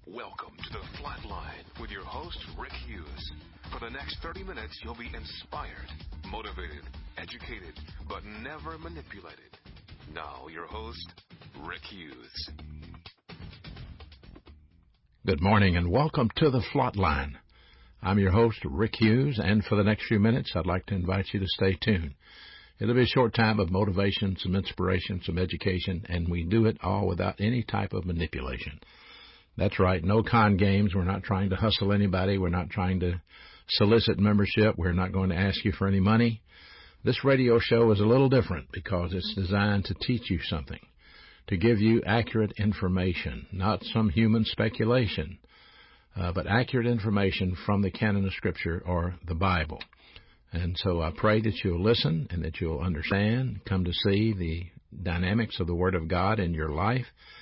Welcome to The Flatline with your host, Rick Hughes. For the next 30 minutes, you'll be inspired, motivated, educated, but never manipulated. Now, your host, Rick Hughes. Good morning and welcome to The Flatline. I'm your host, Rick Hughes, and for the next few minutes, I'd like to invite you to stay tuned. It'll be a short time of motivation, some inspiration, some education, and we do it all without any type of manipulation. That's right, no con games. We're not trying to hustle anybody. We're not trying to solicit membership. We're not going to ask you for any money. This radio show is a little different because it's designed to teach you something, to give you accurate information, not some human speculation, but accurate information from the canon of Scripture or the Bible. And so I pray that you'll listen and that you'll understand, come to see the dynamics of the Word of God in your life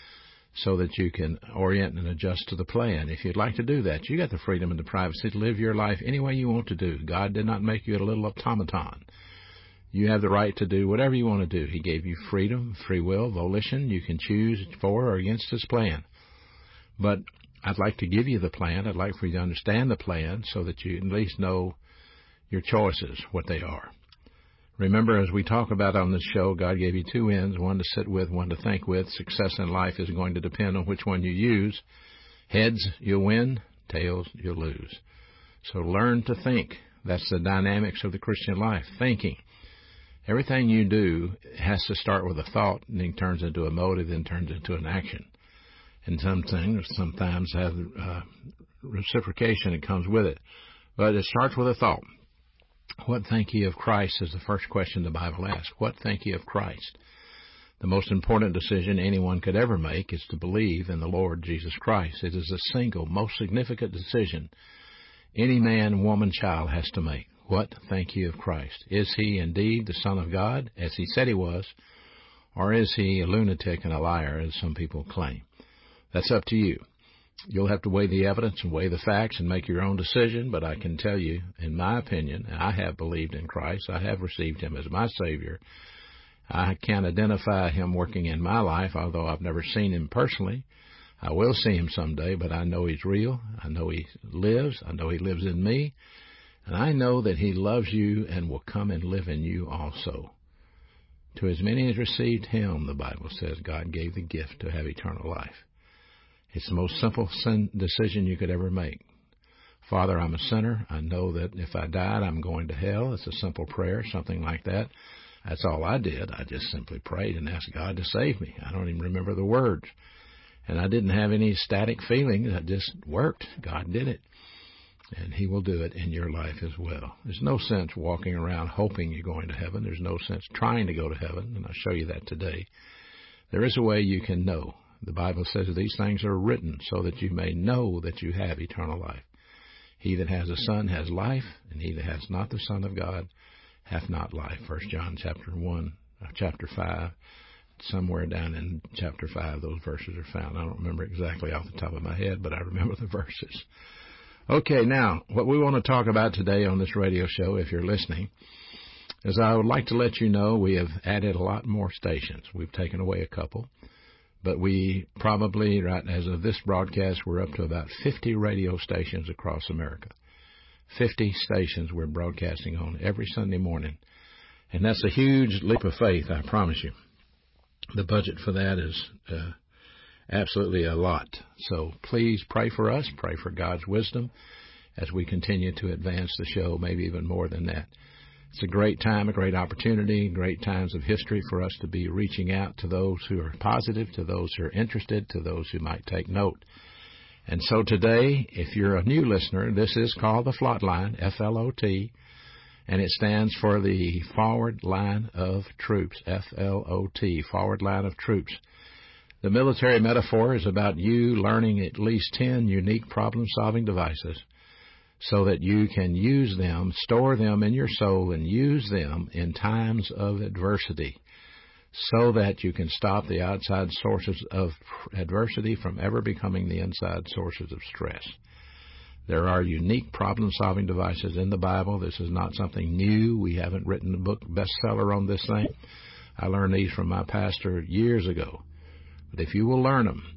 so that you can orient and adjust to the plan. If you'd like to do that, you got the freedom and the privacy to live your life any way you want to do. God did not make you a little automaton. You have the right to do whatever you want to do. He gave you freedom, free will, volition. You can choose for or against His plan. But I'd like to give you the plan. I'd like for you to understand the plan so that you at least know your choices, what they are. Remember, as we talk about on this show, God gave you two ends, one to sit with, one to think with. Success in life is going to depend on which one you use. Heads, you'll win. Tails, you'll lose. So learn to think. That's the dynamics of the Christian life, thinking. Everything you do has to start with a thought, and then turns into a motive, then turns into an action. And some things sometimes have reciprocation that comes with it. But it starts with a thought. What think ye of Christ is the first question the Bible asks. What think ye of Christ? The most important decision anyone could ever make is to believe in the Lord Jesus Christ. It is the single most significant decision any man, woman, child has to make. What think ye of Christ? Is He indeed the Son of God, as He said He was, or is He a lunatic and a liar, as some people claim? That's up to you. You'll have to weigh the evidence and weigh the facts and make your own decision, but I can tell you, in my opinion, I have believed in Christ. I have received Him as my Savior. I can identify Him working in my life, although I've never seen Him personally. I will see Him someday, but I know He's real. I know He lives. I know He lives in me. And I know that He loves you and will come and live in you also. To as many as received Him, the Bible says, God gave the gift to have eternal life. It's the most simple decision you could ever make. Father, I'm a sinner. I know that if I died, I'm going to hell. It's a simple prayer, something like that. That's all I did. I just simply prayed and asked God to save me. I don't even remember the words. And I didn't have any static feeling. It just worked. God did it. And He will do it in your life as well. There's no sense walking around hoping you're going to heaven. There's no sense trying to go to heaven, and I'll show you that today. There is a way you can know. The Bible says these things are written so that you may know that you have eternal life. He that has a Son has life, and he that has not the Son of God hath not life. 1 John chapter 5, somewhere down in chapter 5, those verses are found. I don't remember exactly off the top of my head, but I remember the verses. Okay, now, what we want to talk about today on this radio show, if you're listening, is I would like to let you know we have added a lot more stations. We've taken away a couple. But we probably, right as of this broadcast, we're up to about 50 radio stations across America. 50 stations we're broadcasting on every Sunday morning. And that's a huge leap of faith, I promise you. The budget for that is absolutely a lot. So please pray for us, pray for God's wisdom as we continue to advance the show, maybe even more than that. It's a great time, a great opportunity, great times of history for us to be reaching out to those who are positive, to those who are interested, to those who might take note. And so today, if you're a new listener, this is called the Flatline, F-L-O-T, and it stands for the Forward Line of Troops, F-L-O-T, Forward Line of Troops. The military metaphor is about you learning at least 10 unique problem-solving devices so that you can use them, store them in your soul, and use them in times of adversity so that you can stop the outside sources of adversity from ever becoming the inside sources of stress. There are unique problem-solving devices in the Bible. This is not something new. We haven't written a book bestseller on this thing. I learned these from my pastor years ago. But if you will learn them,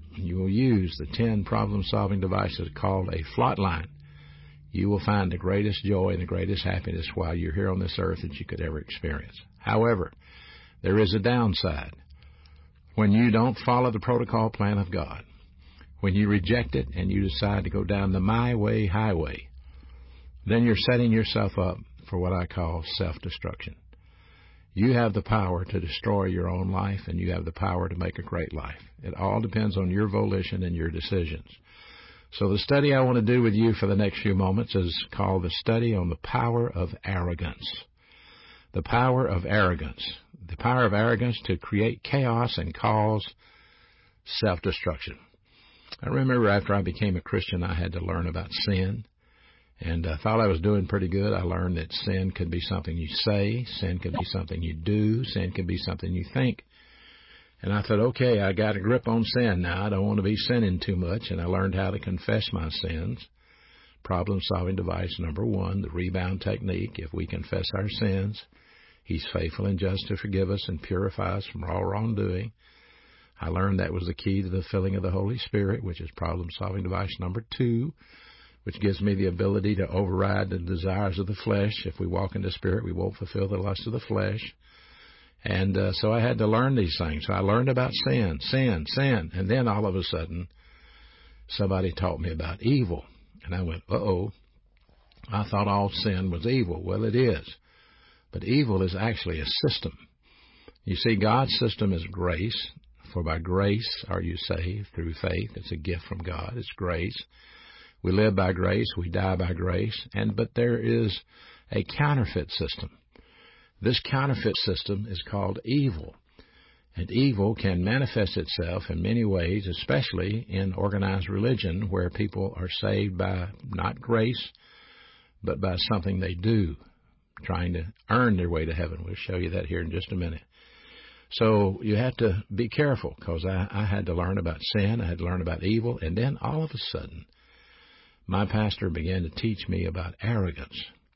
you will use the 10 problem-solving devices called a Flotline, you will find the greatest joy and the greatest happiness while you're here on this earth that you could ever experience. However, there is a downside. When you don't follow the protocol plan of God, when you reject it and you decide to go down the my way highway, then you're setting yourself up for what I call self-destruction. You have the power to destroy your own life, and you have the power to make a great life. It all depends on your volition and your decisions. So the study I want to do with you for the next few moments is called the study on the power of arrogance. The power of arrogance. The power of arrogance to create chaos and cause self-destruction. I remember after I became a Christian, I had to learn about sin. And I thought I was doing pretty good. I learned that sin could be something you say. Sin could be something you do. Sin could be something you think. And I thought, okay, I got a grip on sin now. I don't want to be sinning too much. And I learned how to confess my sins. Problem-solving device number 1, the rebound technique. If we confess our sins, He's faithful and just to forgive us and purify us from all wrongdoing. I learned that was the key to the filling of the Holy Spirit, which is problem-solving device number 2, which gives me the ability to override the desires of the flesh. If we walk in the Spirit, we won't fulfill the lust of the flesh. And so I had to learn these things. So I learned about sin. And then all of a sudden, somebody taught me about evil. And I went, uh-oh, I thought all sin was evil. Well, it is. But evil is actually a system. You see, God's system is grace. For by grace are you saved through faith. It's a gift from God. It's grace. We live by grace. We die by grace. But there is a counterfeit system. This counterfeit system is called evil. And evil can manifest itself in many ways, especially in organized religion, where people are saved by not grace, but by something they do, trying to earn their way to heaven. We'll show you that here in just a minute. So you have to be careful, because I had to learn about sin. I had to learn about evil. And then all of a sudden, my pastor began to teach me about arrogance.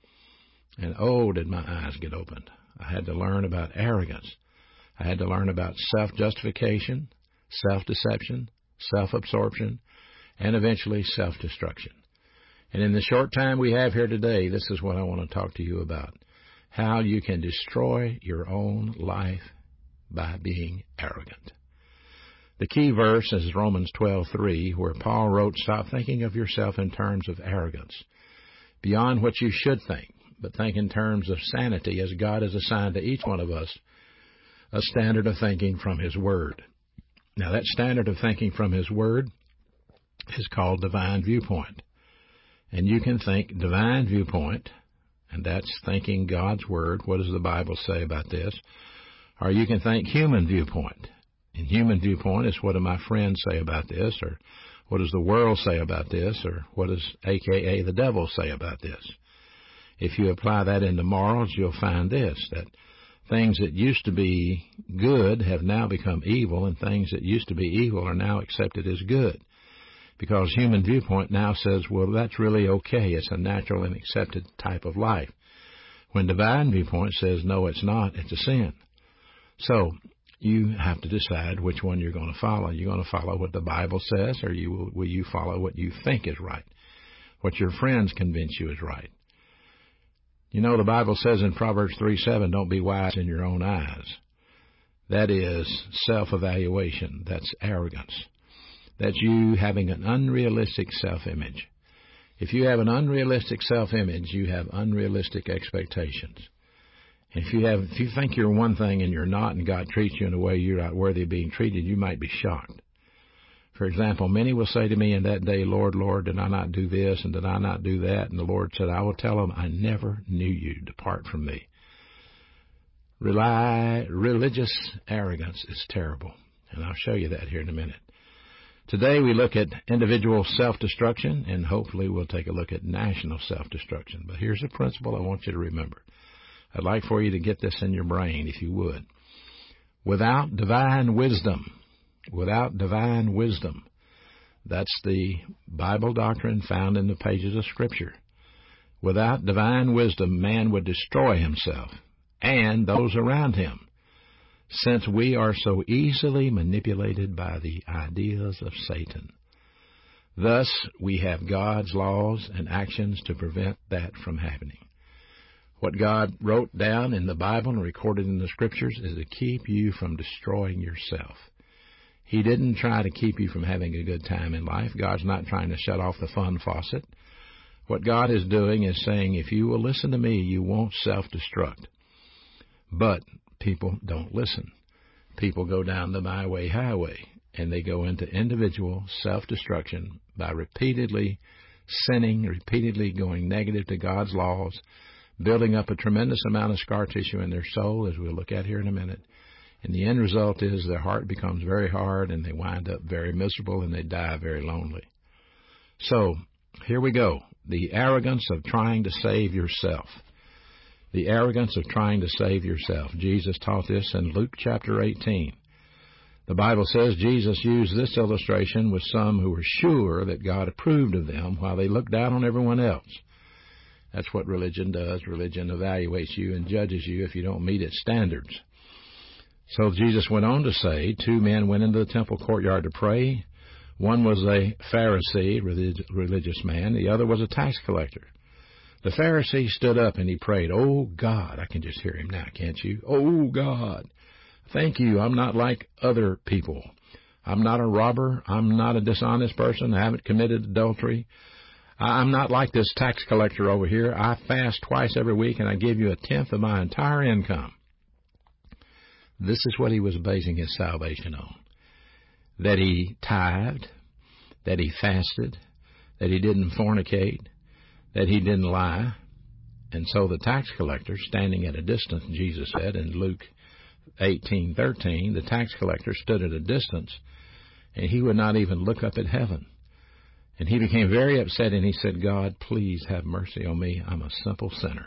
And oh, did my eyes get opened. I had to learn about arrogance. I had to learn about self-justification, self-deception, self-absorption, and eventually self-destruction. And in the short time we have here today, this is what I want to talk to you about. How you can destroy your own life by being arrogant. The key verse is Romans 12:3, where Paul wrote, "Stop thinking of yourself in terms of arrogance, beyond what you should think, but think in terms of sanity, as God has assigned to each one of us a standard of thinking from His Word." Now, that standard of thinking from His Word is called divine viewpoint. And you can think divine viewpoint, and that's thinking God's Word. What does the Bible say about this? Or you can think human viewpoint. And human viewpoint is, what do my friends say about this? Or what does the world say about this? Or what does AKA the devil say about this? If you apply that into morals, you'll find this, that things that used to be good have now become evil, and things that used to be evil are now accepted as good. Because human viewpoint now says, well, that's really okay. It's a natural and accepted type of life. When divine viewpoint says, no, it's not. It's a sin. So you have to decide which one you're going to follow. You're going to follow what the Bible says, or will you follow what you think is right, what your friends convince you is right? You know, the Bible says in Proverbs 3:7, don't be wise in your own eyes. That is self-evaluation. That's arrogance. That's you having an unrealistic self-image. If you have an unrealistic self-image, you have unrealistic expectations. If you think you're one thing and you're not, and God treats you in a way you're not worthy of being treated, you might be shocked. For example, many will say to me in that day, Lord, Lord, did I not do this and did I not do that? And the Lord said, I will tell them, I never knew you. Depart from me. Religious arrogance is terrible. And I'll show you that here in a minute. Today we look at individual self-destruction, and hopefully we'll take a look at national self-destruction. But here's a principle I want you to remember. I'd like for you to get this in your brain, if you would. Without divine wisdom, that's the Bible doctrine found in the pages of Scripture. Without divine wisdom, man would destroy himself and those around him. since we are so easily manipulated by the ideas of Satan. Thus, we have God's laws and actions to prevent that from happening. What God wrote down in the Bible and recorded in the Scriptures is to keep you from destroying yourself. He didn't try to keep you from having a good time in life. God's not trying to shut off the fun faucet. What God is doing is saying, if you will listen to me, you won't self-destruct. But people don't listen. People go down the my way highway, and they go into individual self-destruction by repeatedly sinning, repeatedly going negative to God's laws, building up a tremendous amount of scar tissue in their soul, as we'll look at here in a minute. And the end result is their heart becomes very hard, and they wind up very miserable, and they die very lonely. So, here we go. The arrogance of trying to save yourself. The arrogance of trying to save yourself. Jesus taught this in Luke chapter 18. The Bible says Jesus used this illustration with some who were sure that God approved of them while they looked down on everyone else. That's what religion does. Religion evaluates you and judges you if you don't meet its standards. So Jesus went on to say, 2 men went into the temple courtyard to pray. One was a Pharisee, religious man. The other was a tax collector. The Pharisee stood up and he prayed, "Oh, God," I can just hear him now, can't you? "Oh, God, thank you. I'm not like other people. I'm not a robber. I'm not a dishonest person. I haven't committed adultery. I'm not like this tax collector over here. I fast twice every week and I give you 1/10 of my entire income." This is what he was basing his salvation on. That he tithed, that he fasted, that he didn't fornicate, that he didn't lie. And so the tax collector, standing at a distance, Jesus said in Luke 18:13, the tax collector stood at a distance, and he would not even look up at heaven. And he became very upset, and he said, "God, please have mercy on me. I'm a simple sinner."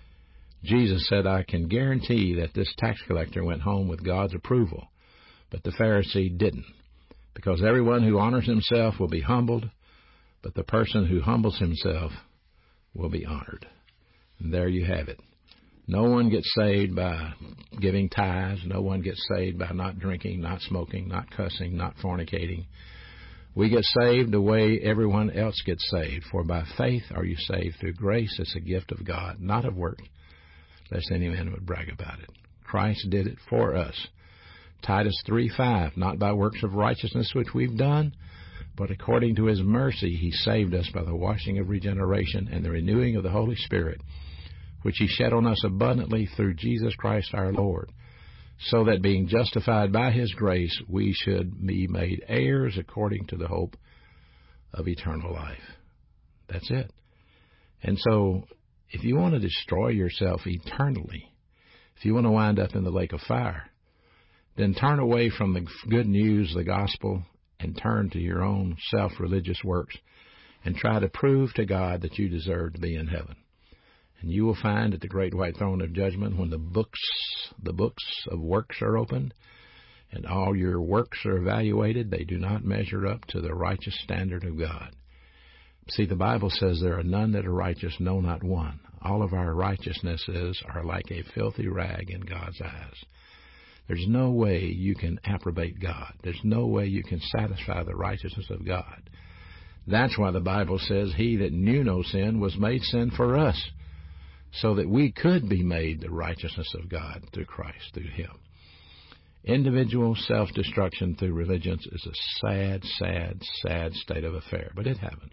Jesus said, I can guarantee that this tax collector went home with God's approval, but the Pharisee didn't, because everyone who honors himself will be humbled, but the person who humbles himself will be honored. And there you have it. No one gets saved by giving tithes. No one gets saved by not drinking, not smoking, not cussing, not fornicating. We get saved the way everyone else gets saved. For by faith are you saved through grace. It's a gift of God, not of works, lest any man would brag about it. Christ did it for us. Titus 3:5, not by works of righteousness which we've done, but according to his mercy he saved us by the washing of regeneration and the renewing of the Holy Spirit, which he shed on us abundantly through Jesus Christ our Lord, so that being justified by his grace, we should be made heirs according to the hope of eternal life. That's it. And so, if you want to destroy yourself eternally, if you want to wind up in the lake of fire, then turn away from the good news, the gospel, and turn to your own self-religious works and try to prove to God that you deserve to be in heaven. And you will find at the great white throne of judgment, when the books of works are opened and all your works are evaluated, they do not measure up to the righteous standard of God. See, the Bible says there are none that are righteous, no, not one. All of our righteousnesses are like a filthy rag in God's eyes. There's no way you can approbate God. There's no way you can satisfy the righteousness of God. That's why the Bible says he that knew no sin was made sin for us, so that we could be made the righteousness of God through Christ, through him. Individual self-destruction through religions is a sad, sad, sad state of affair, but it happens.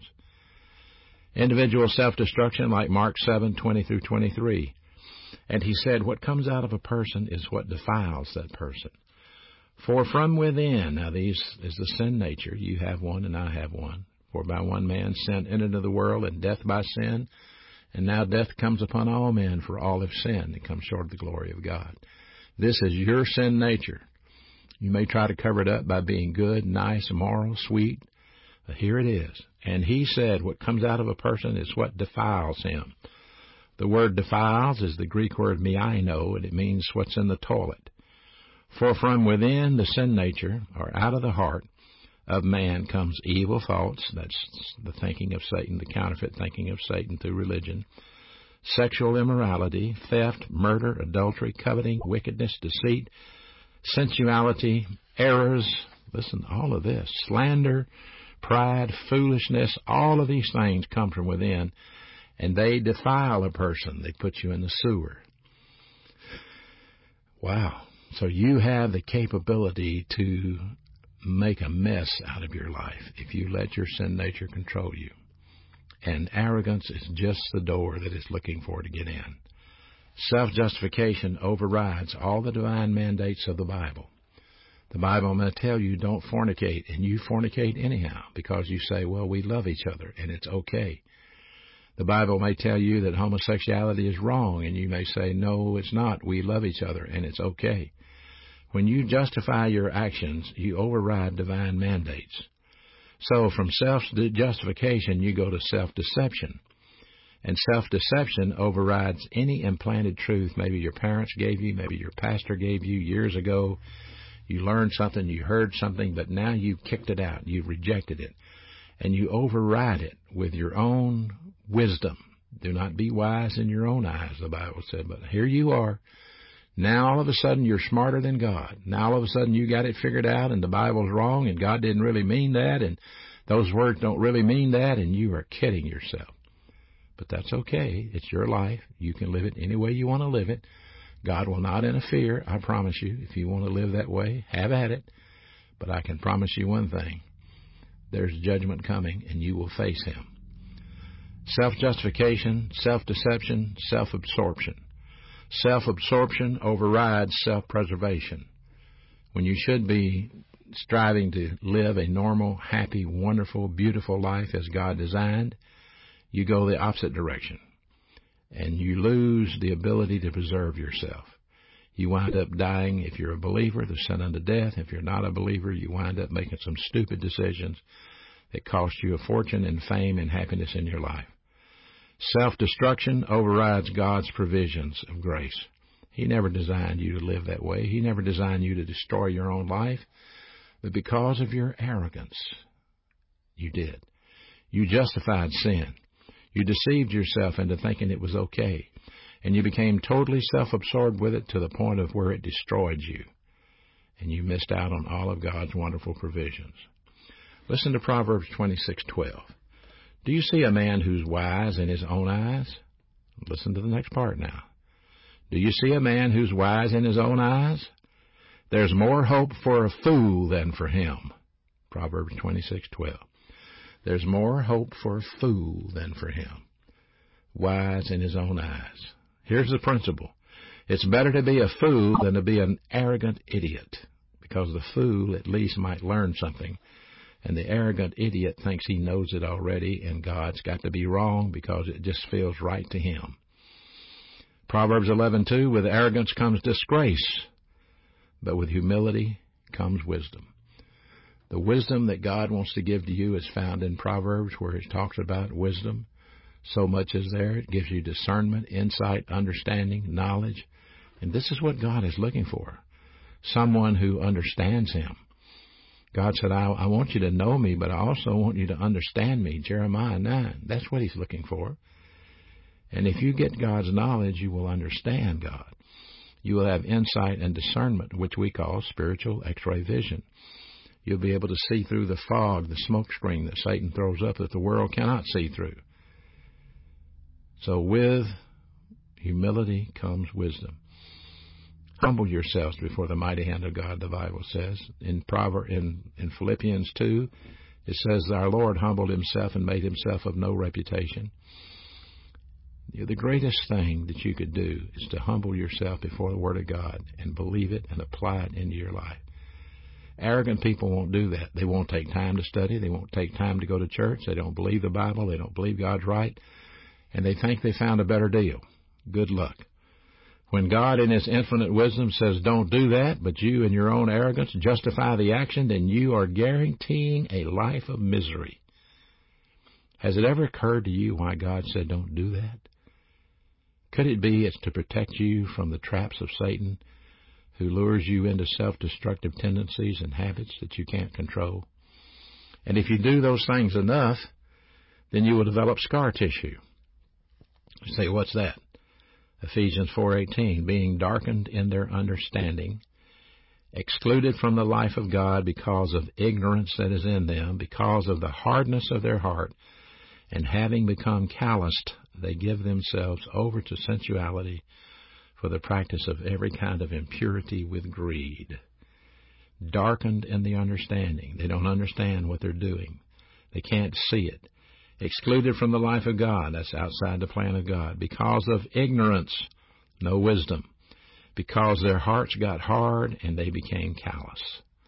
Individual self-destruction, like Mark 7:20-23. And he said, what comes out of a person is what defiles that person. For from within, now these is the sin nature. You have one and I have one. For by one man sin entered into the world, and death by sin. And now death comes upon all men, for all have sinned and come short of the glory of God. This is your sin nature. You may try to cover it up by being good, nice, moral, sweet. But here it is. And he said, what comes out of a person is what defiles him. The word defiles is the Greek word miaino, and it means what's in the toilet. For from within the sin nature, or out of the heart of man, comes evil thoughts. That's the thinking of Satan, the counterfeit thinking of Satan through religion. Sexual immorality, theft, murder, adultery, coveting, wickedness, deceit, sensuality, errors, listen, all of this, slander, pride, foolishness, all of these things come from within, and they defile a person. They put you in the sewer. Wow. So you have the capability to make a mess out of your life if you let your sin nature control you. And arrogance is just the door that it's looking for to get in. Self-justification overrides all the divine mandates of the Bible. The Bible may tell you don't fornicate, and you fornicate anyhow because you say, well, we love each other, and it's okay. The Bible may tell you that homosexuality is wrong, and you may say, no, it's not. We love each other, and it's okay. When you justify your actions, you override divine mandates. So from self-justification, you go to self-deception. And self-deception overrides any implanted truth maybe your parents gave you, maybe your pastor gave you years ago. You learned something, you heard something, but now you've kicked it out. You've rejected it. And you override it with your own wisdom. Do not be wise in your own eyes, the Bible said. But here you are. Now all of a sudden you're smarter than God. Now all of a sudden you got it figured out and the Bible's wrong and God didn't really mean that and those words don't really mean that, and you are kidding yourself. But that's okay. It's your life. You can live it any way you want to live it. God will not interfere, I promise you. If you want to live that way, have at it. But I can promise you one thing. There's judgment coming, and you will face Him. Self-justification, self-deception, self-absorption. Self-absorption overrides self-preservation. When you should be striving to live a normal, happy, wonderful, beautiful life as God designed, you go the opposite direction. And you lose the ability to preserve yourself. You wind up dying. If you're a believer, the sin unto death. If you're not a believer, you wind up making some stupid decisions that cost you a fortune and fame and happiness in your life. Self-destruction overrides God's provisions of grace. He never designed you to live that way. He never designed you to destroy your own life. But because of your arrogance, you did. You justified sin. You deceived yourself into thinking it was okay, and you became totally self-absorbed with it to the point of where it destroyed you, and you missed out on all of God's wonderful provisions. Listen to Proverbs 26:12. Do you see a man who's wise in his own eyes? Listen to the next part now. Do you see a man who's wise in his own eyes? There's more hope for a fool than for him. Proverbs 26:12. There's more hope for a fool than for him. Wise in his own eyes. Here's the principle. It's better to be a fool than to be an arrogant idiot, because the fool at least might learn something, and the arrogant idiot thinks he knows it already, and God's got to be wrong because it just feels right to him. Proverbs 11:2, with arrogance comes disgrace, but with humility comes wisdom. The wisdom that God wants to give to you is found in Proverbs, where it talks about wisdom. So much is there. It gives you discernment, insight, understanding, knowledge. And this is what God is looking for. Someone who understands Him. God said, I want you to know me, but I also want you to understand me. Jeremiah 9. That's what He's looking for. And if you get God's knowledge, you will understand God. You will have insight and discernment, which we call spiritual X-ray vision. You'll be able to see through the fog, the smoke screen that Satan throws up that the world cannot see through. So with humility comes wisdom. Humble yourselves before the mighty hand of God, the Bible says. In Philippians 2, it says, our Lord humbled Himself and made Himself of no reputation. The greatest thing that you could do is to humble yourself before the Word of God and believe it and apply it into your life. Arrogant people won't do that. They won't take time to study. They won't take time to go to church. They don't believe the Bible. They don't believe God's right. And they think they found a better deal. Good luck. When God in His infinite wisdom says don't do that, but you in your own arrogance justify the action, then you are guaranteeing a life of misery. Has it ever occurred to you why God said don't do that? Could it be it's to protect you from the traps of Satan, who lures you into self-destructive tendencies and habits that you can't control? And if you do those things enough, then you will develop scar tissue. You say, what's that? Ephesians 4:18, being darkened in their understanding excluded from the life of God because of ignorance that is in them, because of the hardness of their heart, and having become calloused, they give themselves over to sensuality for the practice of every kind of impurity with greed. Darkened in the understanding. They don't understand what they're doing. They can't see it. Excluded from the life of God. That's outside the plan of God. Because of ignorance, no wisdom. Because their hearts got hard and they became callous.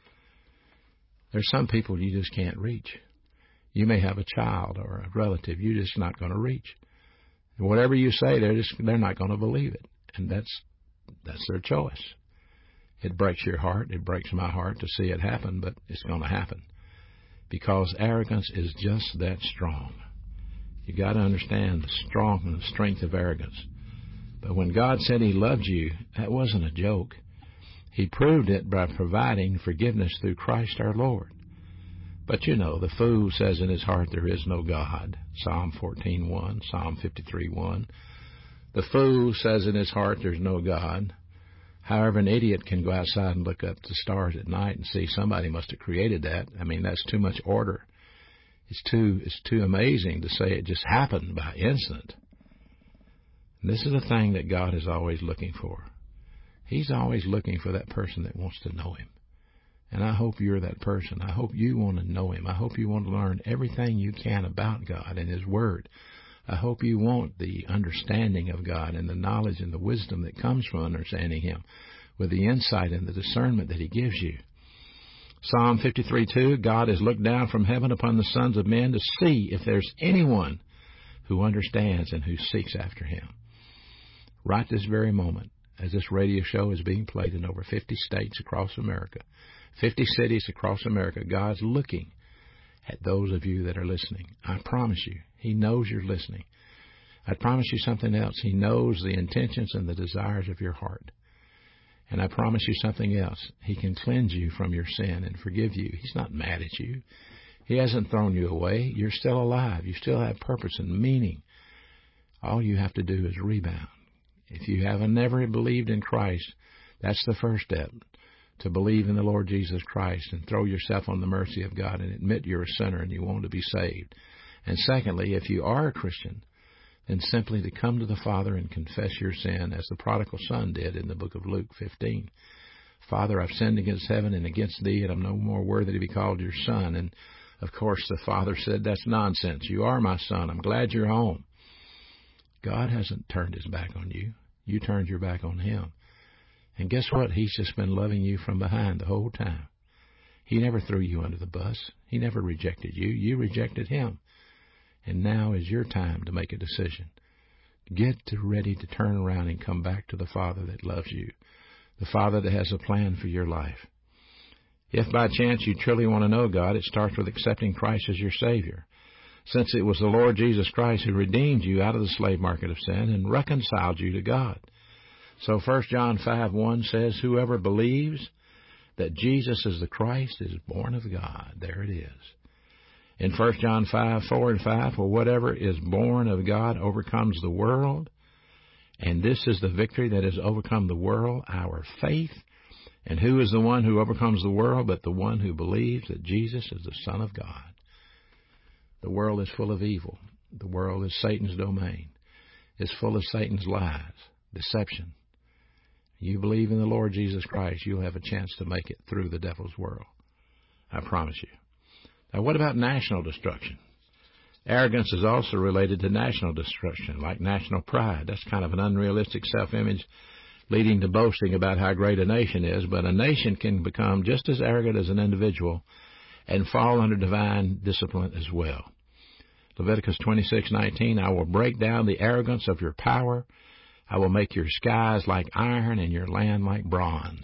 There's some people you just can't reach. You may have a child or a relative you're just not going to reach. Whatever you say, they're not going to believe it. And that's their choice. It breaks your heart. It breaks my heart to see it happen, but it's going to happen. Because arrogance is just that strong. You got to understand the strength of arrogance. But when God said He loved you, that wasn't a joke. He proved it by providing forgiveness through Christ our Lord. But you know, the fool says in his heart there is no God. Psalm 14:1, Psalm 53:1. The fool says in his heart there's no God. However, an idiot can go outside and look up the stars at night and see somebody must have created that. I mean, that's too much order. It's too amazing to say it just happened by instant. And this is the thing that God is always looking for. He's always looking for that person that wants to know Him. And I hope you're that person. I hope you want to know Him. I hope you want to learn everything you can about God and His Word. I hope you want the understanding of God and the knowledge and the wisdom that comes from understanding Him, with the insight and the discernment that He gives you. Psalm 53:2, God has looked down from heaven upon the sons of men to see if there's anyone who understands and who seeks after Him. Right this very moment, as this radio show is being played in over 50 states across America, 50 cities across America, God's looking at those of you that are listening. I promise you, He knows you're listening. I promise you something else. He knows the intentions and the desires of your heart. And I promise you something else. He can cleanse you from your sin and forgive you. He's not mad at you. He hasn't thrown you away. You're still alive. You still have purpose and meaning. All you have to do is rebound. If you haven't never believed in Christ, that's the first step. To believe in the Lord Jesus Christ and throw yourself on the mercy of God and admit you're a sinner and you want to be saved. And secondly, if you are a Christian, then simply to come to the Father and confess your sin as the prodigal son did in the book of Luke 15. Father, I've sinned against heaven and against thee, and I'm no more worthy to be called your son. And, of course, the father said, that's nonsense. You are my son. I'm glad you're home. God hasn't turned His back on you. You turned your back on Him. And guess what? He's just been loving you from behind the whole time. He never threw you under the bus. He never rejected you. You rejected Him. And now is your time to make a decision. Get ready to turn around and come back to the Father that loves you, the Father that has a plan for your life. If by chance you truly want to know God, it starts with accepting Christ as your Savior, since it was the Lord Jesus Christ who redeemed you out of the slave market of sin and reconciled you to God. So 1 John 5:1 says, whoever believes that Jesus is the Christ is born of God. There it is. In 1 John 5:4 and 5, for whatever is born of God overcomes the world, and this is the victory that has overcome the world, our faith. And who is the one who overcomes the world but the one who believes that Jesus is the Son of God? The world is full of evil. The world is Satan's domain. It's full of Satan's lies, deception. You believe in the Lord Jesus Christ, you'll have a chance to make it through the devil's world. I promise you. Now, what about national destruction? Arrogance is also related to national destruction, like national pride. That's kind of an unrealistic self-image leading to boasting about how great a nation is. But a nation can become just as arrogant as an individual and fall under divine discipline as well. Leviticus 26:19, I will break down the arrogance of your power. I will make your skies like iron and your land like bronze.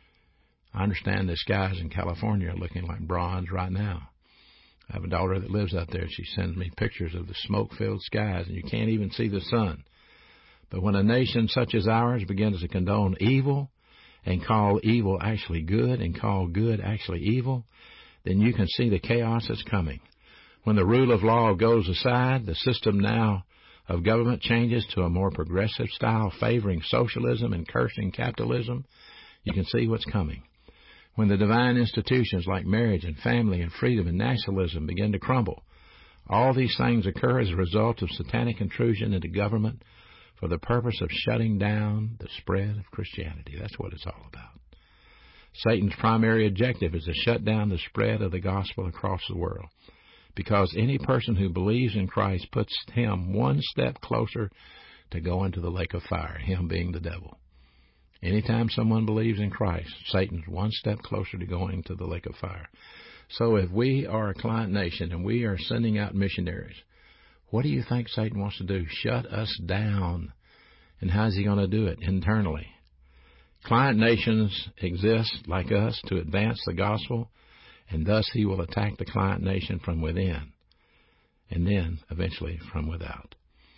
I understand the skies in California are looking like bronze right now. I have a daughter that lives out there. She sends me pictures of the smoke-filled skies, and you can't even see the sun. But when a nation such as ours begins to condone evil and call evil actually good and call good actually evil, then you can see the chaos that's coming. When the rule of law goes aside, the system now of government changes to a more progressive style, favoring socialism and cursing capitalism, you can see what's coming. when the divine institutions like marriage and family and freedom and nationalism begin to crumble. All these things occur as a result of satanic intrusion into government for the purpose of shutting down the spread of Christianity. That's what it's all about. Satan's primary objective is to shut down the spread of the gospel across the world, because any person who believes in Christ puts him one step closer to going to the lake of fire, him being the devil. Anytime someone believes in Christ, Satan's one step closer to going to the lake of fire. So if we are a client nation and we are sending out missionaries, what do you think Satan wants to do? Shut us down. And how's he going to do it? Internally. Client nations exist like us to advance the gospel, and thus he will attack the client nation from within, and then eventually from without.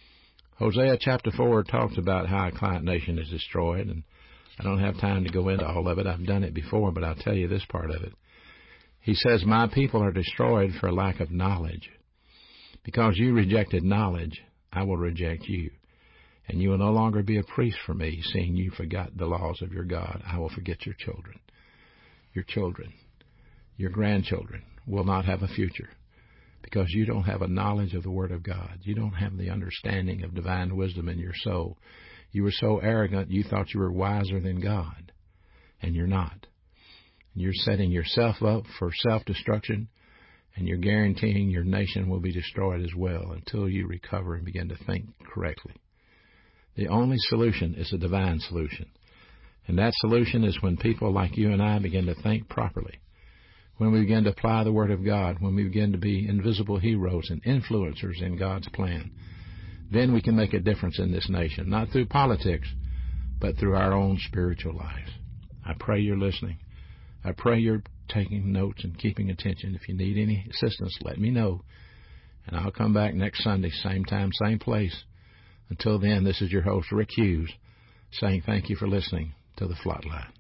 Hosea chapter 4 talks about how a client nation is destroyed, and I don't have time to go into all of it. I've done it before, but I'll tell you this part of it. He says, "My people are destroyed for lack of knowledge. Because you rejected knowledge, I will reject you. And you will no longer be a priest for me, seeing you forgot the laws of your God. I will forget your children. Your children, your grandchildren will not have a future, because you don't have a knowledge of the Word of God. You don't have the understanding of divine wisdom in your soul. You were so arrogant you thought you were wiser than God, and you're not. You're setting yourself up for self-destruction, and you're guaranteeing your nation will be destroyed as well until you recover and begin to think correctly. The only solution is a divine solution, and that solution is when people like you and I begin to think properly, when we begin to apply the Word of God, when we begin to be invisible heroes and influencers in God's plan. Then we can make a difference in this nation, not through politics, but through our own spiritual lives. I pray you're listening. I pray you're taking notes and keeping attention. If you need any assistance, let me know, and I'll come back next Sunday, same time, same place. Until then, this is your host, Rick Hughes, saying thank you for listening to The Flatline.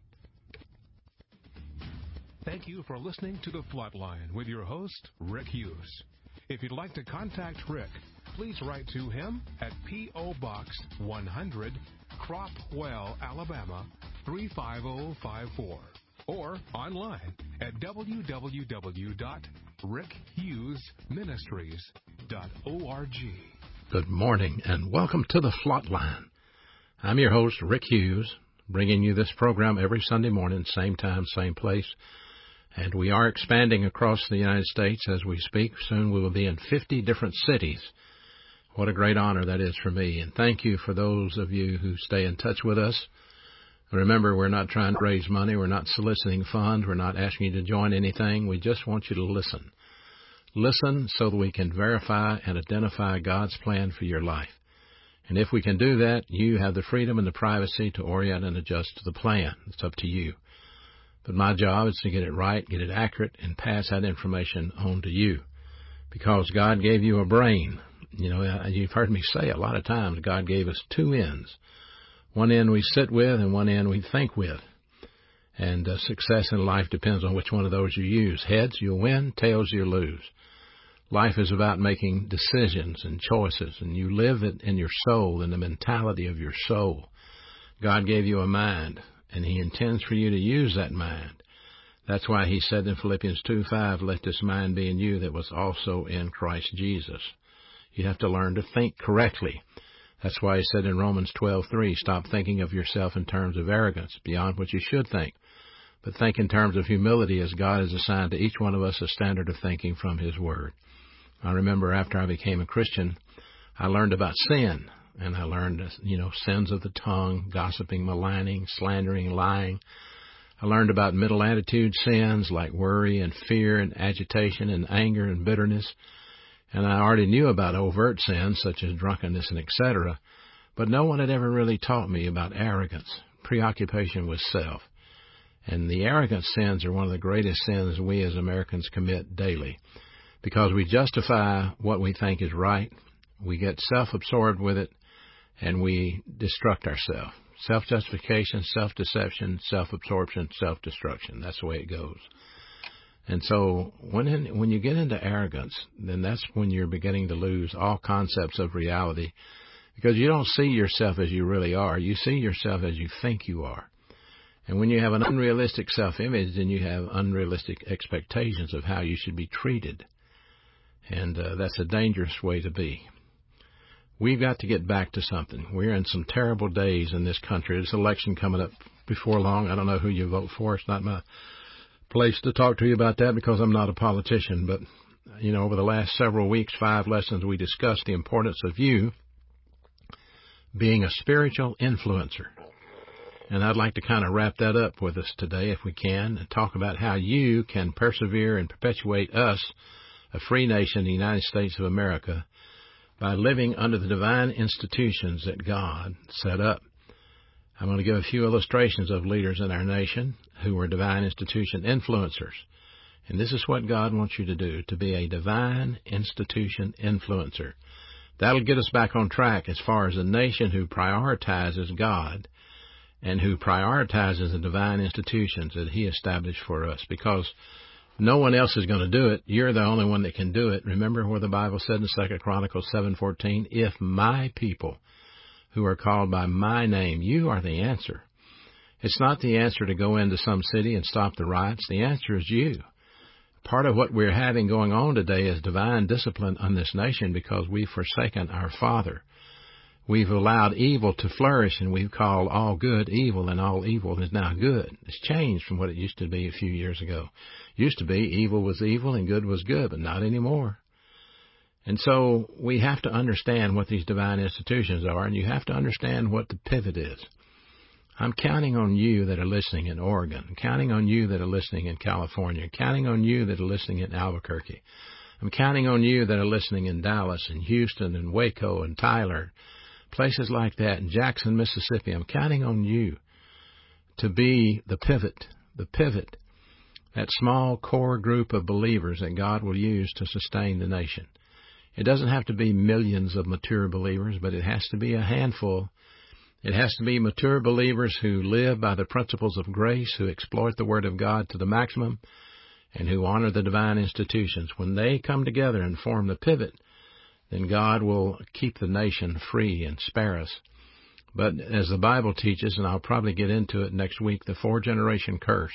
Thank you for listening to The Flatline with your host, Rick Hughes. If you'd like to contact Rick, please write to him at P.O. Box 100, Cropwell, Alabama 35054, or online at www.rickhughesministries.org. Good morning, and welcome to The Flatline. I'm your host, Rick Hughes, bringing you this program every Sunday morning, same time, same place. And we are expanding across the United States as we speak. Soon we will be in 50 different cities. What a great honor that is for me. And thank you for those of you who stay in touch with us. Remember, we're not trying to raise money. We're not soliciting funds. We're not asking you to join anything. We just want you to listen. Listen so that we can verify and identify God's plan for your life. And if we can do that, you have the freedom and the privacy to orient and adjust to the plan. It's up to you. But my job is to get it right, get it accurate, and pass that information on to you. Because God gave you a brain. You know, you've heard me say a lot of times, God gave us two ends. One end we sit with and one end we think with. And success in life depends on which one of those you use. Heads, you'll win. Tails, you'll lose. Life is about making decisions and choices, and you live it in your soul, in the mentality of your soul. God gave you a mind, and He intends for you to use that mind. That's why He said in Philippians 2:5, "Let this mind be in you that was also in Christ Jesus." You have to learn to think correctly. That's why He said in Romans 12:3, "Stop thinking of yourself in terms of arrogance, beyond what you should think. But think in terms of humility, as God has assigned to each one of us a standard of thinking from His Word." I remember after I became a Christian, I learned about sin, and I learned, sins of the tongue, gossiping, maligning, slandering, lying. I learned about middle attitude sins like worry and fear and agitation and anger and bitterness. And I already knew about overt sins such as drunkenness and etc., but no one had ever really taught me about arrogance, preoccupation with self. And the arrogant sins are one of the greatest sins we as Americans commit daily, because we justify what we think is right, we get self-absorbed with it, and we destruct ourselves. Self-justification, self-deception, self-absorption, self-destruction. That's the way it goes. And so when you get into arrogance, then that's when you're beginning to lose all concepts of reality, because you don't see yourself as you really are. You see yourself as you think you are. And when you have an unrealistic self-image, then you have unrealistic expectations of how you should be treated. And that's a dangerous way to be. We've got to get back to something. We're in some terrible days in this country. There's an election coming up before long. I don't know who you vote for. It's not my place to talk to you about that because I'm not a politician. But, you know, over the last several weeks, 5 lessons, we discussed the importance of you being a spiritual influencer. And I'd like to kind of wrap that up with us today, if we can, and talk about how you can persevere and perpetuate us, a free nation, the United States of America, by living under the divine institutions that God set up. I'm going to give a few illustrations of leaders in our nation who were divine institution influencers. And this is what God wants you to do, to be a divine institution influencer. That'll get us back on track as far as a nation who prioritizes God and who prioritizes the divine institutions that He established for us, because no one else is going to do it. You're the only one that can do it. Remember where the Bible said in 2 Chronicles 7:14, if my people who are called by my name, you are the answer. It's not the answer to go into some city and stop the riots. The answer is you. Part of what we're having going on today is divine discipline on this nation because we've forsaken our Father. We've allowed evil to flourish, and we've called all good evil, and all evil is now good. It's changed from what it used to be a few years ago. It used to be evil was evil and good was good, but not anymore. And so we have to understand what these divine institutions are, and you have to understand what the pivot is. I'm counting on you that are listening in Oregon. I'm counting on you that are listening in California. I'm counting on you that are listening in Albuquerque. I'm counting on you that are listening in Dallas and Houston and Waco and Tyler, places like that, in Jackson, Mississippi. I'm counting on you to be the pivot, that small core group of believers that God will use to sustain the nation. It doesn't have to be millions of mature believers, but it has to be a handful. It has to be mature believers who live by the principles of grace, who exploit the Word of God to the maximum, and who honor the divine institutions. When they come together and form the pivot, then God will keep the nation free and spare us. But as the Bible teaches, and I'll probably get into it next week, the 4-generation curse.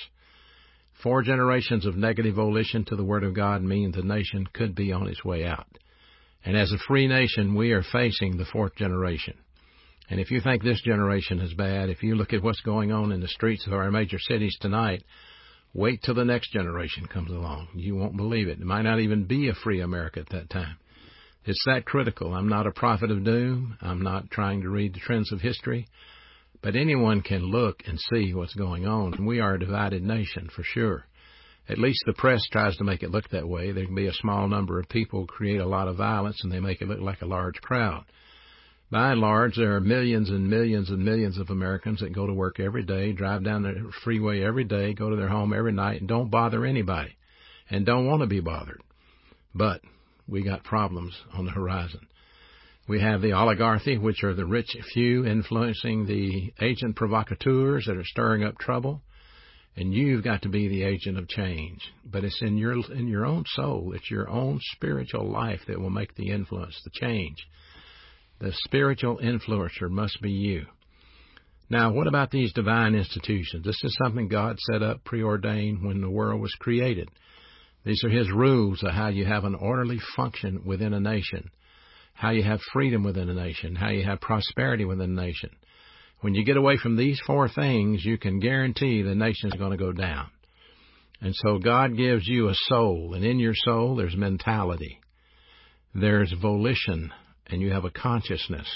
4 generations of negative volition to the Word of God mean the nation could be on its way out. And as a free nation, we are facing the 4th generation. And if you think this generation is bad, if you look at what's going on in the streets of our major cities tonight, wait till the next generation comes along. You won't believe it. It might not even be a free America at that time. It's that critical. I'm not a prophet of doom. I'm not trying to read the trends of history. But anyone can look and see what's going on. And we are a divided nation, for sure. At least the press tries to make it look that way. There can be a small number of people who create a lot of violence, and they make it look like a large crowd. By and large, there are millions and millions and millions of Americans that go to work every day, drive down the freeway every day, go to their home every night, and don't bother anybody, and don't want to be bothered. But we got problems on the horizon. We have the oligarchy, which are the rich few influencing the agent provocateurs that are stirring up trouble. And you've got to be the agent of change. But it's in your own soul. It's your own spiritual life that will make the influence, the change. The spiritual influencer must be you. Now, what about these divine institutions? This is something God set up, preordained when the world was created. These are His rules of how you have an orderly function within a nation, how you have freedom within a nation, how you have prosperity within a nation. When you get away from these 4 things, you can guarantee the nation is going to go down. And so God gives you a soul, and in your soul there's mentality. There's volition, and you have a consciousness.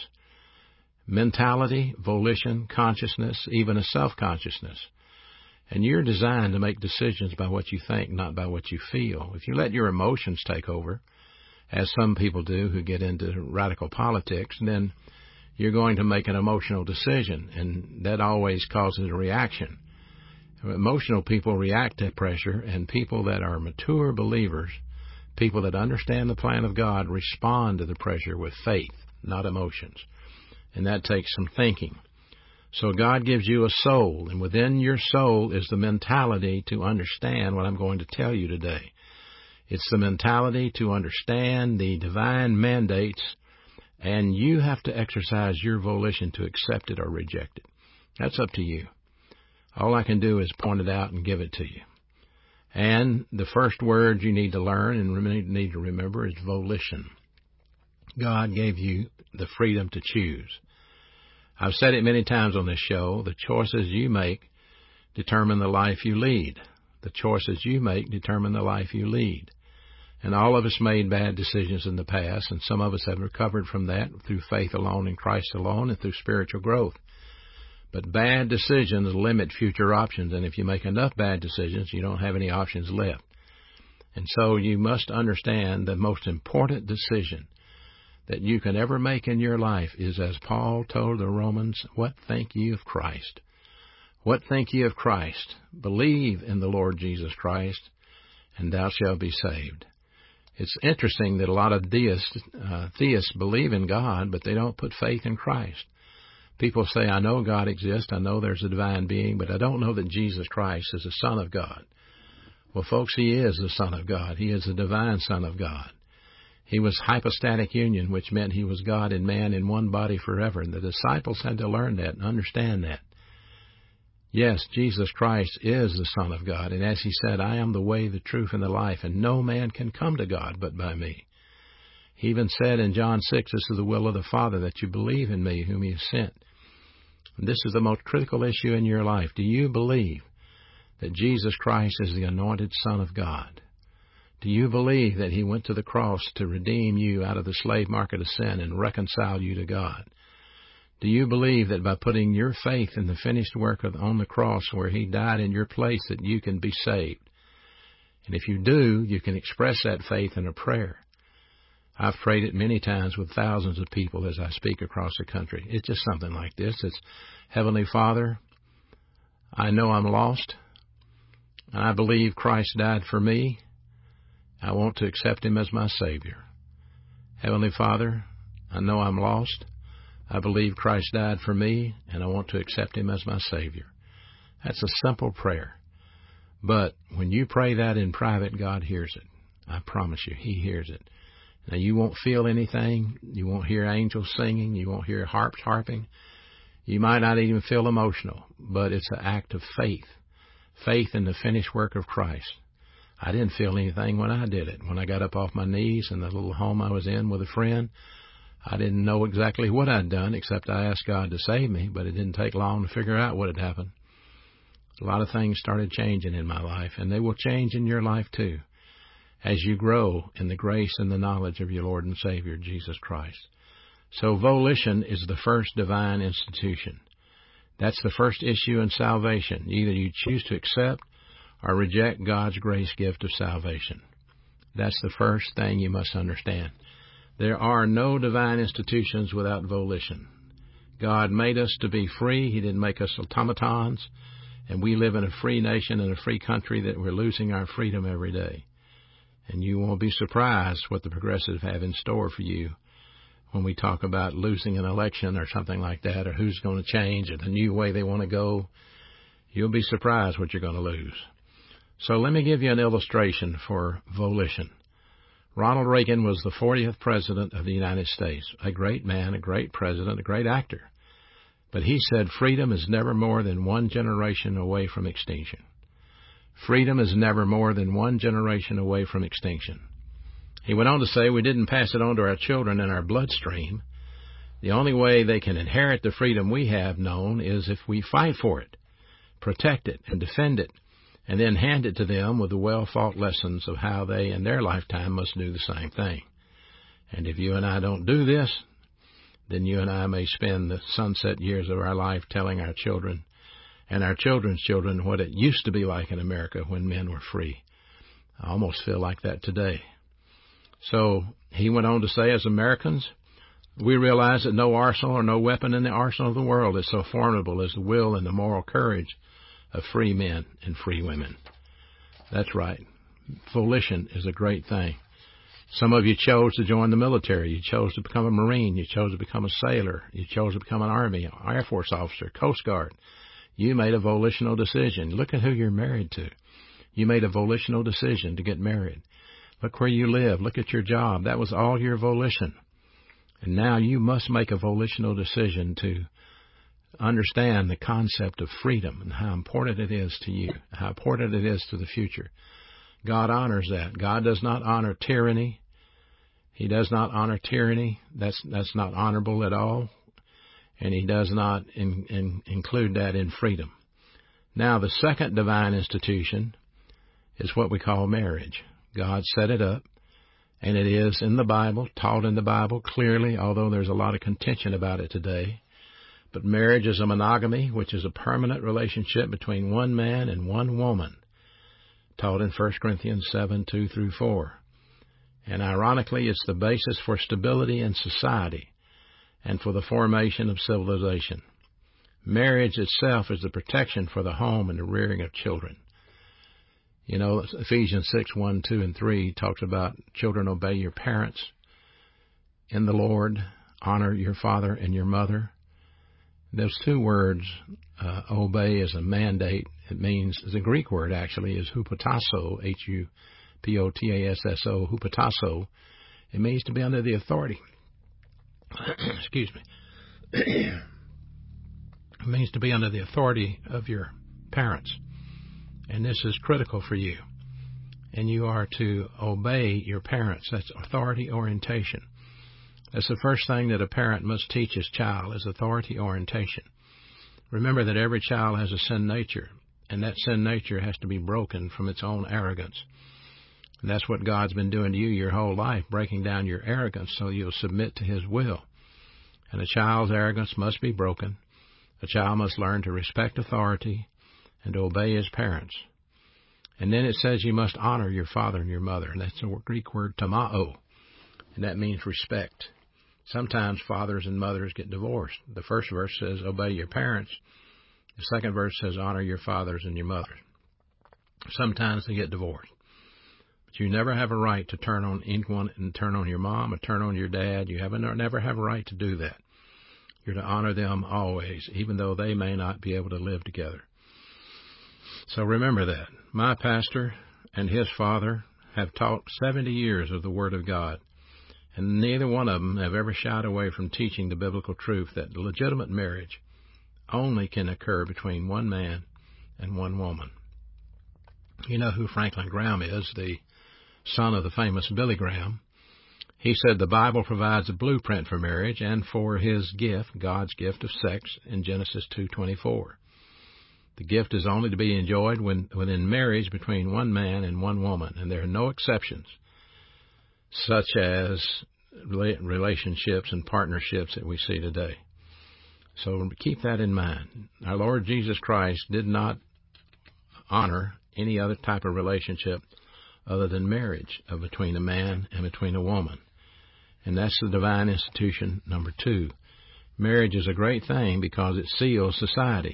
Mentality, volition, consciousness, even a self-consciousness. And you're designed to make decisions by what you think, not by what you feel. If you let your emotions take over, as some people do who get into radical politics, then you're going to make an emotional decision, and that always causes a reaction. Emotional people react to pressure, and people that are mature believers, people that understand the plan of God, respond to the pressure with faith, not emotions. And that takes some thinking. So God gives you a soul, and within your soul is the mentality to understand what I'm going to tell you today. It's the mentality to understand the divine mandates, and you have to exercise your volition to accept it or reject it. That's up to you. All I can do is point it out and give it to you. And the first word you need to learn and need to remember is volition. God gave you the freedom to choose. I've said it many times on this show, the choices you make determine the life you lead. The choices you make determine the life you lead. And all of us made bad decisions in the past, and some of us have recovered from that through faith alone in Christ alone and through spiritual growth. But bad decisions limit future options, and if you make enough bad decisions, you don't have any options left. And so you must understand the most important decision that you can ever make in your life is, as Paul told the Romans, what think ye of Christ? What think ye of Christ? Believe in the Lord Jesus Christ, and thou shalt be saved. It's interesting that a lot of theists believe in God, but they don't put faith in Christ. People say, I know God exists, I know there's a divine being, but I don't know that Jesus Christ is the Son of God. Well, folks, He is the Son of God. He is the divine Son of God. He was hypostatic union, which meant He was God and man in one body forever, and the disciples had to learn that and understand that. Yes, Jesus Christ is the Son of God, and as He said, I am the way, the truth, and the life, and no man can come to God but by me. He even said in John 6, this is the will of the Father, that you believe in me, whom He has sent. And this is the most critical issue in your life. Do you believe that Jesus Christ is the anointed Son of God? Do you believe that He went to the cross to redeem you out of the slave market of sin and reconcile you to God? Do you believe that by putting your faith in the finished work on the cross where He died in your place that you can be saved? And if you do, you can express that faith in a prayer. I've prayed it many times with thousands of people as I speak across the country. It's just something like this. It's, Heavenly Father, I know I'm lost, and I believe Christ died for me. I want to accept Him as my Savior. Heavenly Father, I know I'm lost. I believe Christ died for me, and I want to accept Him as my Savior. That's a simple prayer. But when you pray that in private, God hears it. I promise you, He hears it. Now, you won't feel anything. You won't hear angels singing. You won't hear harps harping. You might not even feel emotional, but it's an act of faith. Faith in the finished work of Christ. I didn't feel anything when I did it. When I got up off my knees in the little home I was in with a friend, I didn't know exactly what I'd done, except I asked God to save me, but it didn't take long to figure out what had happened. A lot of things started changing in my life, and they will change in your life too, as you grow in the grace and the knowledge of your Lord and Savior, Jesus Christ. So volition is the first divine institution. That's the first issue in salvation. Either you choose to accept or reject God's grace gift of salvation. That's the first thing you must understand. There are no divine institutions without volition. God made us to be free. He didn't make us automatons. And we live in a free nation and a free country that we're losing our freedom every day. And you won't be surprised what the progressives have in store for you when we talk about losing an election or something like that, or who's going to change, or the new way they want to go. You'll be surprised what you're going to lose. So let me give you an illustration for volition. Ronald Reagan was the 40th President of the United States, a great man, a great president, a great actor. But he said freedom is never more than one generation away from extinction. Freedom is never more than one generation away from extinction. He went on to say we didn't pass it on to our children in our bloodstream. The only way they can inherit the freedom we have known is if we fight for it, protect it, and defend it, and then hand it to them with the well-fought lessons of how they in their lifetime must do the same thing. And if you and I don't do this, then you and I may spend the sunset years of our life telling our children and our children's children what it used to be like in America when men were free. I almost feel like that today. So he went on to say, as Americans, we realize that no arsenal or no weapon in the arsenal of the world is so formidable as the will and the moral courage of free men and free women. That's right. Volition is a great thing. Some of you chose to join the military. You chose to become a Marine. You chose to become a sailor. You chose to become an Army, Air Force officer, Coast Guard. You made a volitional decision. Look at who you're married to. You made a volitional decision to get married. Look where you live. Look at your job. That was all your volition. And now you must make a volitional decision to understand the concept of freedom and how important it is to you, how important it is to the future. God honors that. God does not honor tyranny. He does not honor tyranny. That's not honorable at all. And He does not include that in freedom. Now, the second divine institution is what we call marriage. God set it up, and it is in the Bible, taught in the Bible clearly, although there's a lot of contention about it today. But marriage is a monogamy, which is a permanent relationship between one man and one woman, taught in 1 Corinthians 7:2-4. And ironically, it's the basis for stability in society and for the formation of civilization. Marriage itself is the protection for the home and the rearing of children. You know, Ephesians 6:1, 2, and 3 talks about children, obey your parents in the Lord, honor your father and your mother. Those two words, obey, is a mandate. It means, the Greek word actually is hupotasso, H-U-P-O-T-A-S-S-O, hupotasso. It means to be under the authority. Excuse me. It means to be under the authority of your parents. And this is critical for you. And you are to obey your parents. That's authority orientation. That's the first thing that a parent must teach his child, is authority orientation. Remember that every child has a sin nature, and that sin nature has to be broken from its own arrogance. And that's what God's been doing to you your whole life, breaking down your arrogance so you'll submit to His will. And a child's arrogance must be broken. A child must learn to respect authority and to obey his parents. And then it says you must honor your father and your mother, and that's the Greek word tamao, and that means respect. Sometimes fathers and mothers get divorced. The first verse says, obey your parents. The second verse says, honor your fathers and your mothers. Sometimes they get divorced. But you never have a right to turn on anyone and turn on your mom or turn on your dad. You never have a right to do that. You're to honor them always, even though they may not be able to live together. So remember that. My pastor and his father have taught 70 years of the Word of God. And neither one of them have ever shied away from teaching the biblical truth that legitimate marriage only can occur between one man and one woman. You know who Franklin Graham is, the son of the famous Billy Graham. He said the Bible provides a blueprint for marriage and for His gift, God's gift of sex, in Genesis 2:24. The gift is only to be enjoyed within marriage between one man and one woman, and there are no exceptions, such as relationships and partnerships that we see today. So keep that in mind. Our Lord Jesus Christ did not honor any other type of relationship other than marriage between a man and between a woman. And that's the divine institution number 2. Marriage is a great thing because it seals society.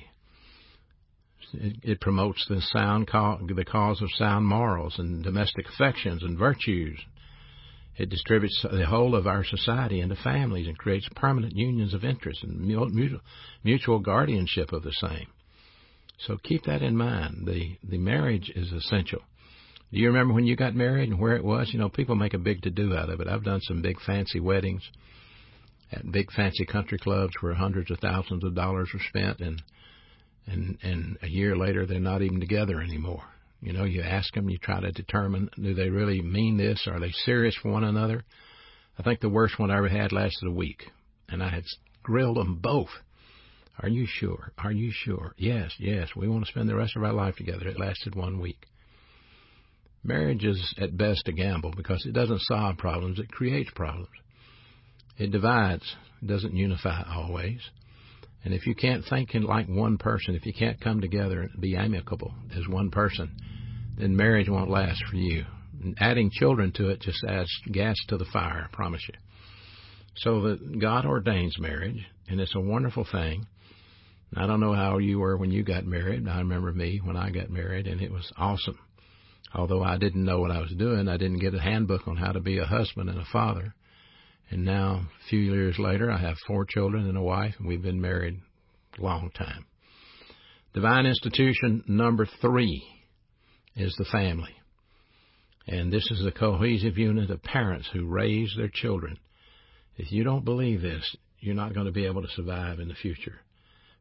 It promotes the cause of sound morals and domestic affections and virtues. It distributes the whole of our society into families and creates permanent unions of interest and mutual guardianship of the same. So keep that in mind. The marriage is essential. Do you remember when you got married and where it was? You know, people make a big to-do out of it. I've done some big fancy weddings at big fancy country clubs where hundreds of thousands of dollars were spent, and a year later they're not even together anymore. You know, you ask them, you try to determine, do they really mean this? Are they serious for one another? I think the worst one I ever had lasted a week, and I had grilled them both. Are you sure? Are you sure? Yes, we want to spend the rest of our life together. It lasted 1 week. Marriage is at best a gamble because it doesn't solve problems, it creates problems. It divides, it doesn't unify always. And if you can't think like one person, if you can't come together and be amicable as one person, then marriage won't last for you. And adding children to it just adds gas to the fire, I promise you. So that God ordains marriage, and it's a wonderful thing. I don't know how you were when you got married. I remember me when I got married, and it was awesome. Although I didn't know what I was doing, I didn't get a handbook on how to be a husband and a father. And now, a few years later, I have 4 children and a wife, and we've been married a long time. Divine institution number 3 is the family. And this is a cohesive unit of parents who raise their children. If you don't believe this, you're not going to be able to survive in the future.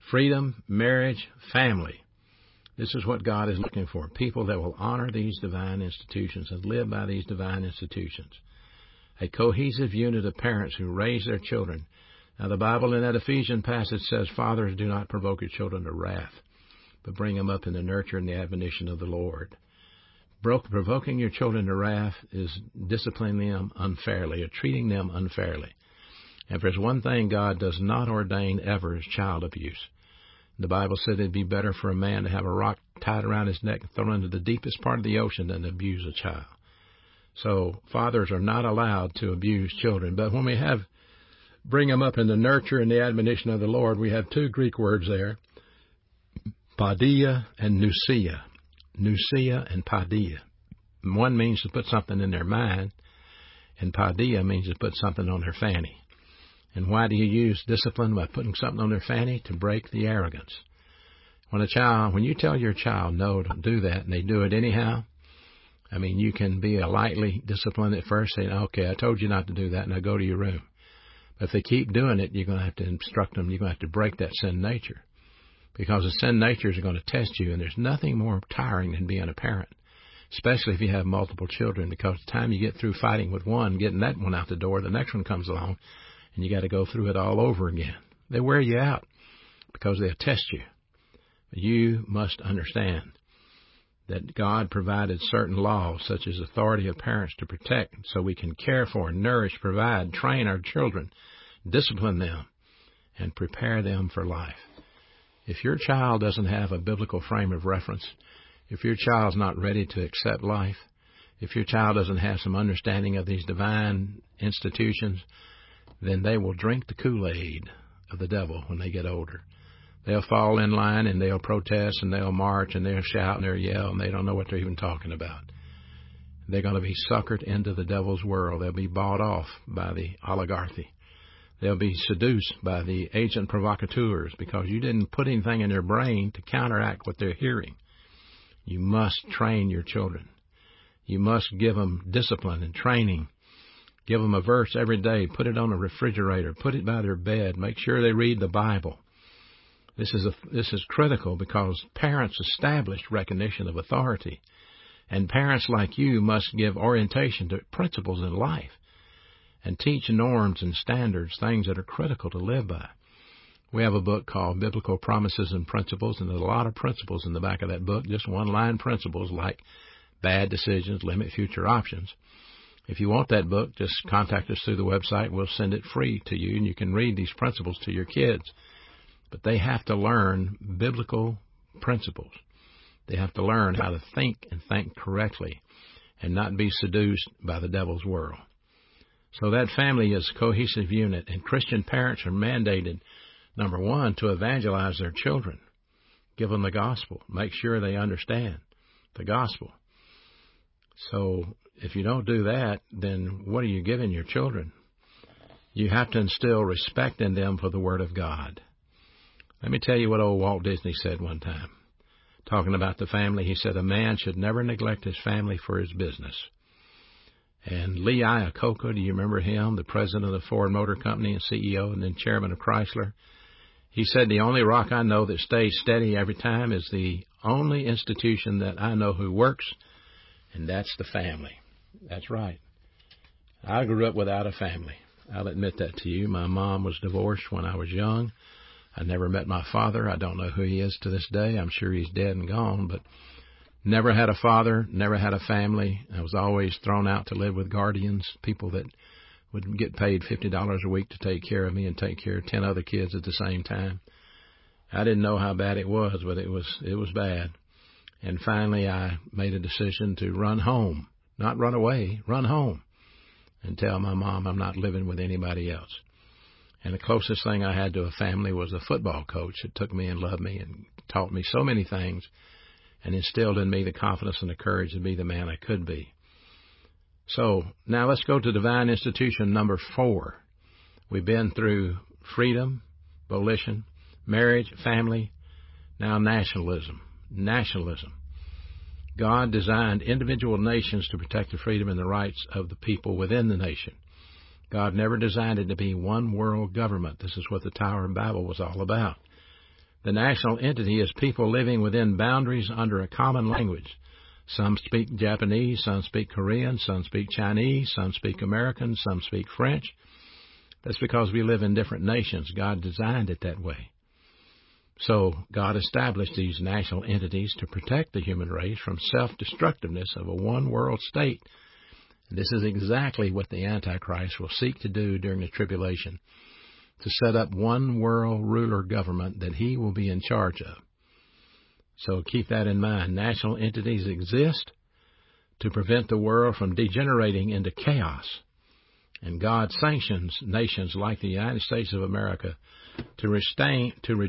freedom, marriage, family. This is what God is looking for, people that will honor these divine institutions and live by these divine institutions. A cohesive unit of parents who raise their children. Now, the Bible in that Ephesians passage says, Fathers, do not provoke your children to wrath, but bring them up in the nurture and the admonition of the Lord. Provoking your children to wrath is disciplining them unfairly or treating them unfairly. And if there's one thing God does not ordain ever is child abuse. The Bible said it'd be better for a man to have a rock tied around his neck and thrown into the deepest part of the ocean than to abuse a child. So fathers are not allowed to abuse children. But when we bring them up in the nurture and the admonition of the Lord, we have two Greek words there, paideia and nousia. Nousia and paideia. One means to put something in their mind, and paideia means to put something on their fanny. And why do you use discipline by putting something on their fanny? To break the arrogance. When you tell your child, no, don't do that, and they do it anyhow, I mean, you can be a lightly disciplined at first, saying, okay, I told you not to do that, now go to your room. But if they keep doing it, you're going to have to instruct them. You're going to have to break that sin nature. Because the sin natures are going to test you, and there's nothing more tiring than being a parent, especially if you have multiple children, because the time you get through fighting with one, getting that one out the door, the next one comes along, and you got to go through it all over again. They wear you out because they'll test you. But you must understand that God provided certain laws, such as authority of parents to protect, so we can care for, nourish, provide, train our children, discipline them, and prepare them for life. If your child doesn't have a biblical frame of reference, if your child's not ready to accept life, if your child doesn't have some understanding of these divine institutions, then they will drink the Kool-Aid of the devil when they get older. They'll fall in line and they'll protest and they'll march and they'll shout and they'll yell and they don't know what they're even talking about. They're going to be suckered into the devil's world. They'll be bought off by the oligarchy. They'll be seduced by the agent provocateurs because you didn't put anything in their brain to counteract what they're hearing. You must train your children. You must give them discipline and training. Give them a verse every day. Put it on the refrigerator. Put it by their bed. Make sure they read the Bible. This is critical because parents establish recognition of authority. And parents like you must give orientation to principles in life and teach norms and standards, things that are critical to live by. We have a book called Biblical Promises and Principles, and there's a lot of principles in the back of that book, just one-line principles like bad decisions, limit future options. If you want that book, just contact us through the website. We'll send it free to you, and you can read these principles to your kids. But they have to learn biblical principles. They have to learn how to think and think correctly and not be seduced by the devil's world. So that family is a cohesive unit, and Christian parents are mandated, number one, to evangelize their children. Give them the gospel. Make sure they understand the gospel. So if you don't do that, then what are you giving your children? You have to instill respect in them for the Word of God. Let me tell you what old Walt Disney said one time. Talking about the family, he said, a man should never neglect his family for his business. And Lee Iacocca, do you remember him, the president of the Ford Motor Company and CEO and then chairman of Chrysler? He said, the only rock I know that stays steady every time is the only institution that I know who works, and that's the family. That's right. I grew up without a family. I'll admit that to you. My mom was divorced when I was young. I never met my father. I don't know who he is to this day. I'm sure he's dead and gone, but never had a father, never had a family. I was always thrown out to live with guardians, people that would get paid $50 a week to take care of me and take care of 10 other kids at the same time. I didn't know how bad it was, but it was bad. And finally I made a decision to run home, not run away, run home and tell my mom I'm not living with anybody else. And the closest thing I had to a family was a football coach that took me and loved me and taught me so many things and instilled in me the confidence and the courage to be the man I could be. So now let's go to divine institution number 4. We've been through freedom, volition, marriage, family, now nationalism. Nationalism. God designed individual nations to protect the freedom and the rights of the people within the nation. God never designed it to be one world government. This is what the Tower of Babel was all about. The national entity is people living within boundaries under a common language. Some speak Japanese, some speak Korean, some speak Chinese, some speak American, some speak French. That's because we live in different nations. God designed it that way. So God established these national entities to protect the human race from self-destructiveness of a one-world state. And this is exactly what the Antichrist will seek to do during the tribulation, to set up one world ruler government that he will be in charge of. So keep that in mind. National entities exist to prevent the world from degenerating into chaos. And God sanctions nations like the United States of America to restrain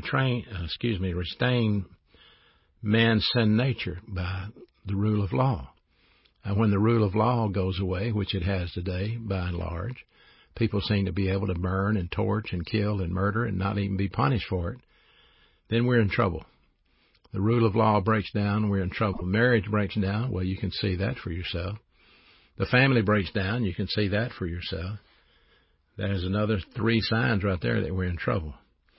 man's sin nature by the rule of law. And when the rule of law goes away, which it has today by and large, people seem to be able to burn and torch and kill and murder and not even be punished for it, then we're in trouble. The rule of law breaks down, we're in trouble. Marriage breaks down, well, you can see that for yourself. The family breaks down, you can see that for yourself. There's another 3 signs right there that we're in trouble.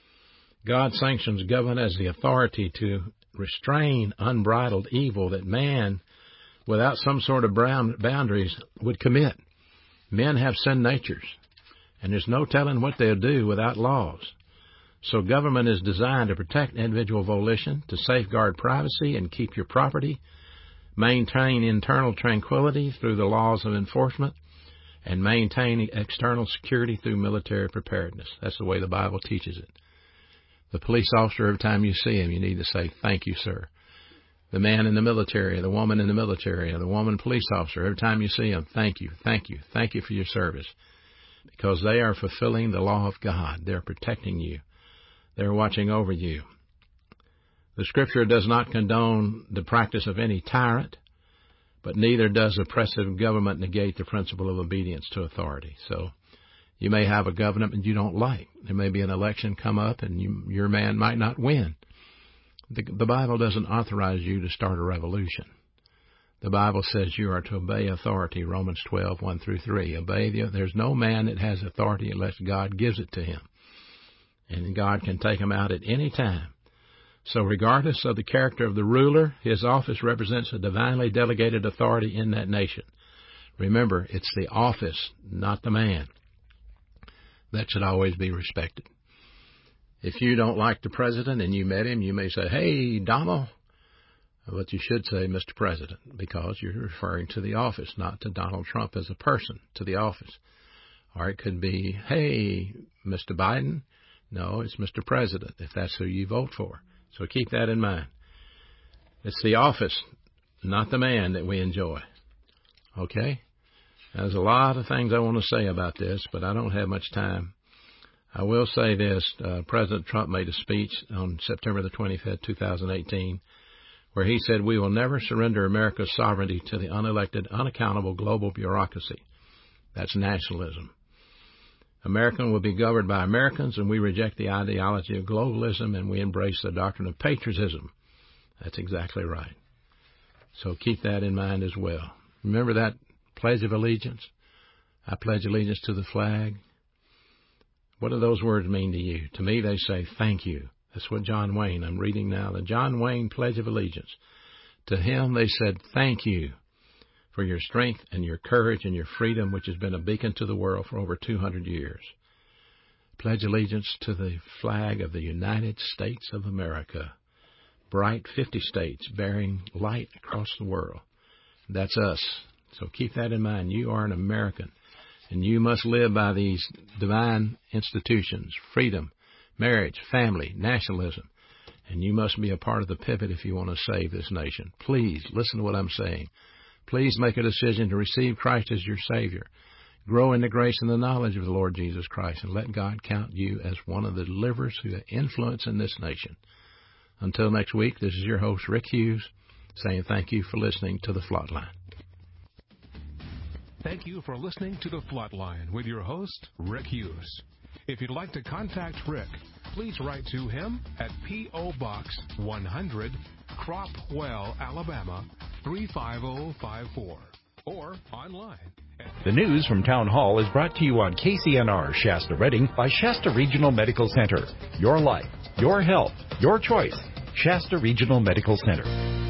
God sanctions government as the authority to restrain unbridled evil that man, without some sort of boundaries, would commit. Men have sin natures, and there's no telling what they'll do without laws. So government is designed to protect individual volition, to safeguard privacy and keep your property, maintain internal tranquility through the laws of enforcement, and maintain external security through military preparedness. That's the way the Bible teaches it. The police officer, every time you see him, you need to say, "Thank you, sir." The man in the military, the woman in the military, the woman police officer, every time you see them, thank you, thank you, thank you for your service. Because they are fulfilling the law of God. They're protecting you. They're watching over you. The Scripture does not condone the practice of any tyrant, but neither does oppressive government negate the principle of obedience to authority. So you may have a government you don't like. There may be an election come up and your man might not win. The Bible doesn't authorize you to start a revolution. The Bible says you are to obey authority, Romans 12, 1 through 3. There's no man that has authority unless God gives it to him. And God can take him out at any time. So regardless of the character of the ruler, his office represents a divinely delegated authority in that nation. Remember, it's the office, not the man. That should always be respected. If you don't like the president and you met him, you may say, "Hey, Donald." But you should say, "Mr. President," because you're referring to the office, not to Donald Trump as a person, to the office. Or it could be, "Hey, Mr. Biden." No, it's Mr. President, if that's who you vote for. So keep that in mind. It's the office, not the man, that we enjoy. Okay? Now, there's a lot of things I want to say about this, but I don't have much time. I will say this. President Trump made a speech on September the 25th, 2018, where he said, "We will never surrender America's sovereignty to the unelected, unaccountable global bureaucracy." That's nationalism. America will be governed by Americans, and we reject the ideology of globalism, and we embrace the doctrine of patriotism. That's exactly right. So keep that in mind as well. Remember that Pledge of Allegiance? I pledge allegiance to the flag. What do those words mean to you? To me, they say thank you. That's what John Wayne, I'm reading now, the John Wayne Pledge of Allegiance. To him they said thank you for your strength and your courage and your freedom, which has been a beacon to the world for over 200 years. Pledge allegiance to the flag of the United States of America. Bright 50 states bearing light across the world. That's us. So keep that in mind. You are an American, and you must live by these divine institutions: freedom, marriage, family, nationalism. And you must be a part of the pivot if you want to save this nation. Please listen to what I'm saying. Please make a decision to receive Christ as your Savior. Grow in the grace and the knowledge of the Lord Jesus Christ, and let God count you as one of the deliverers who have influence in this nation. Until next week, this is your host, Rick Hughes, saying thank you for listening to The Flatline. Thank you for listening to The Flatline with your host, Rick Hughes. If you'd like to contact Rick, please write to him at P.O. Box 100, Cropwell, Alabama, 35054, or online at The news from Town Hall is brought to you on KCNR Shasta Redding by Shasta Regional Medical Center. Your life, your health, your choice. Shasta Regional Medical Center.